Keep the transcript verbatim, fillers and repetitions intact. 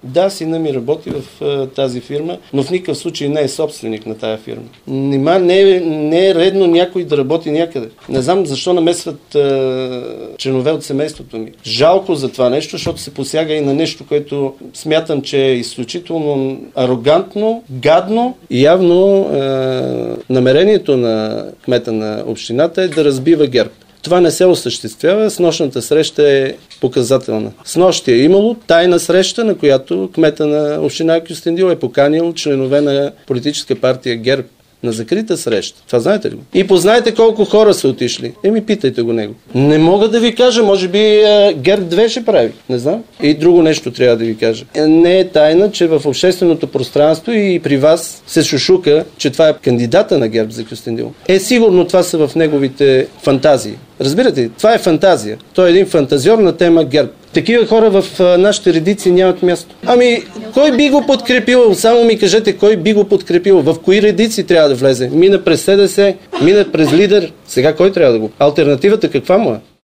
Да, сина ми работи в а, тази фирма, но в никакъв случай не е собственик на тая фирма. Нима не е, не е редно някой да работи някъде. Не знам защо намесват а, членове от семейството ми. Жалко за това нещо, защото се посяга и на нещо, което смятам, че е изключително арогантно, гадно и явно а, намерението на кмета на общината е да разбива ГЕРБ. Това не се осъществява, снощната среща е показателна. Снощи е имало тайна среща, на която кмета на община Кюстендил е поканил членове на политическа партия ГЕРБ на закрита среща. Това знаете ли го? И познайте колко хора са отишли. Еми, питайте го него. Не мога да ви кажа, може би ГЕРБ две ще прави. Не знам. И друго нещо трябва да ви кажа. Не е тайна, че в общественото пространство и при вас се шушука, че това е кандидата на ГЕРБ за Кюстендил. Е, сигурно това са в неговите фантазии. Разбирате ли? Това е фантазия. Той е един фантазьор на тема ГЕРБ. Такива хора в а, нашите редици нямат място. Ами, кой би го подкрепил? Само ми кажете, кой би го подкрепил? В кои редици трябва да влезе? Мина през СДС, мина през Лидер. Сега кой трябва да го? Алтернативата каква му е?